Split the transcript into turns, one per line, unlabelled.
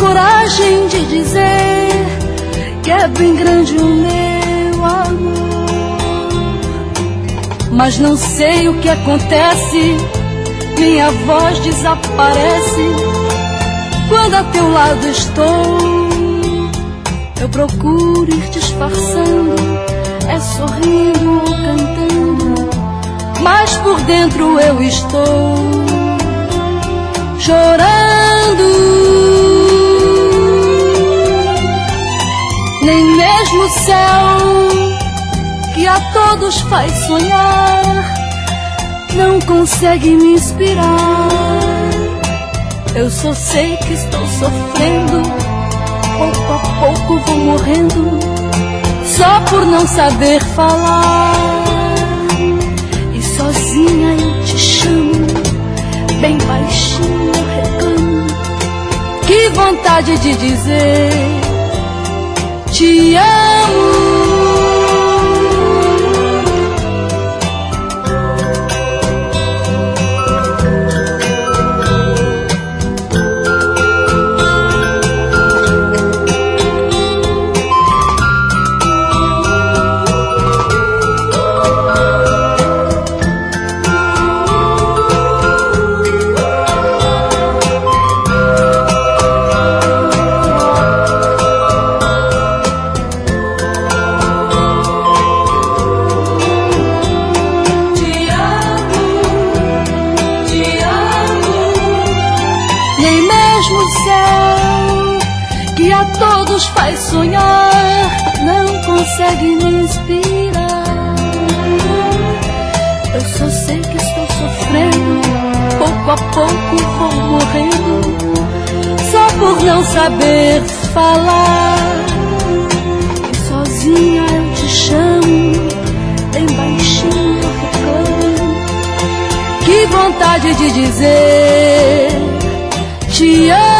coragem de dizer que é bem grande o meu amor. Mas não sei o que acontece, minha voz desaparece quando a teu lado estou. Eu procuro ir disfarçando, é sorrindo ou cantando, mas por dentro eu estou chorando. Nem mesmo o céu, que a todos faz sonhar, não consegue me inspirar. Eu só sei que estou sofrendo, pouco a pouco vou morrendo, só por não saber falar. E sozinha eu te chamo, bem baixinho eu reclamo. Que vontade de dizer te amo. Faz sonhar, não consegue me inspirar. Eu só sei que estou sofrendo, pouco a pouco vou morrendo, só por não saber falar. E sozinha eu te chamo, bem baixinho eu reclamo. Que vontade de dizer te amo.